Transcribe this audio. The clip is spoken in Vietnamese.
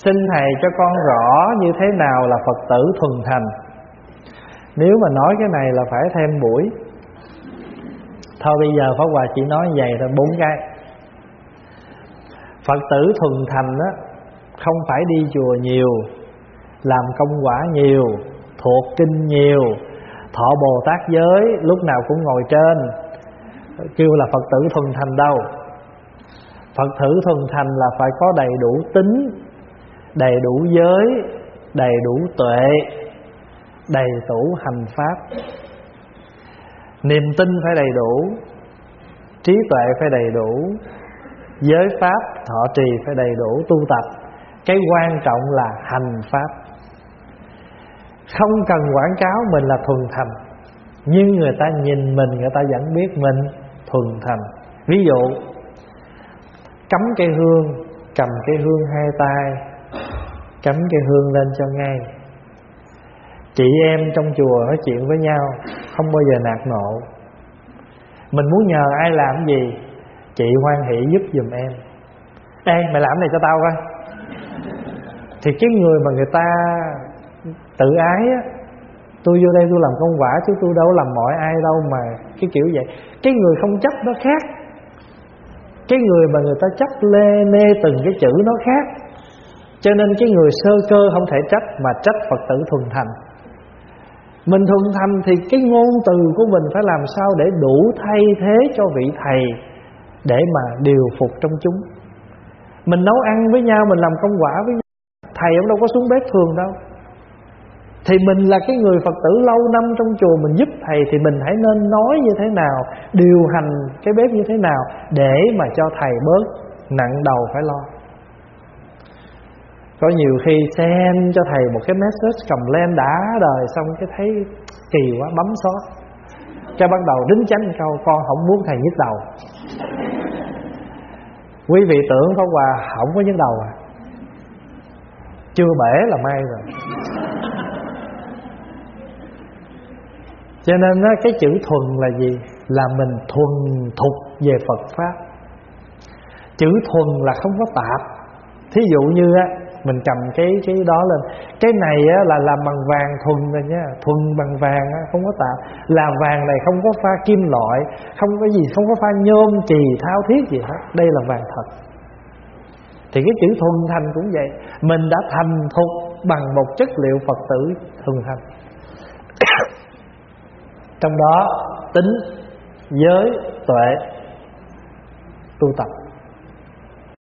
Xin Thầy cho con rõ như thế nào là Phật tử thuần thành. Nếu mà nói cái này là phải thêm buổi. Thôi bây giờ Pháp Hòa chỉ nói vậy thôi, 4 cái. Phật tử thuần thành á, không phải đi chùa nhiều, làm công quả nhiều, thuộc kinh nhiều, thọ Bồ Tát giới, lúc nào cũng ngồi trên, kêu là Phật tử thuần thành đâu. Phật tử thuần thành là phải có đầy đủ tín, đầy đủ giới, đầy đủ tuệ, đầy đủ hành pháp. Niềm tin phải đầy đủ, trí tuệ phải đầy đủ, giới pháp thọ trì phải đầy đủ, tu tập. Cái quan trọng là hành pháp. Không cần quảng cáo mình là thuần thành, nhưng người ta nhìn mình, người ta vẫn biết mình thuần thành. Ví dụ cắm cây hương, cầm cây hương hai tay, cắm cây hương lên cho ngay. Chị em trong chùa nói chuyện với nhau không bao giờ nạt nộ. Mình muốn nhờ ai làm gì, chị hoan hỷ giúp giùm em. Ê mày làm này cho tao coi. Thì cái người mà người ta tự ái á, tôi vô đây tôi làm công quả chứ tôi đâu làm mọi ai đâu mà cái kiểu vậy. Cái người không chấp nó khác, cái người mà người ta chấp lê mê từng cái chữ nó khác. Cho nên cái người sơ cơ không thể trách, mà trách Phật tử thuần thành. Mình thuần thành thì cái ngôn từ của mình phải làm sao để đủ thay thế cho vị thầy, để mà điều phục trong chúng. Mình nấu ăn với nhau, mình làm công quả với nhau, thầy ông đâu có xuống bếp thường đâu. Thì mình là cái người Phật tử lâu năm trong chùa, mình giúp thầy thì mình hãy nên nói như thế nào, điều hành cái bếp như thế nào, để mà cho thầy bớt nặng đầu phải lo. Có nhiều khi xem cho thầy một cái message cầm lên đã đời, xong cái thấy kỳ quá bấm xóa, cái bắt đầu đính chánh câu con không muốn thầy nhức đầu. Quý vị tưởng Pháp Hòa không có nhức đầu à? Chưa bể là may rồi. Cho nên đó, cái chữ thuần là gì? Là mình thuần thục về Phật Pháp. Chữ thuần là không có tạp. Thí dụ như á, mình cầm cái đó lên, cái này á, là làm bằng vàng thuần rồi nha. Thuần bằng vàng á, không có tạp. Là vàng này không có pha kim loại, không có gì, không có pha nhôm chì thao thiết gì hết. Đây là vàng thật. Thì cái chữ thuần thành cũng vậy. Mình đã thành thục bằng một chất liệu Phật tử thuần thành. Trong đó tính, giới, tuệ, tu tập.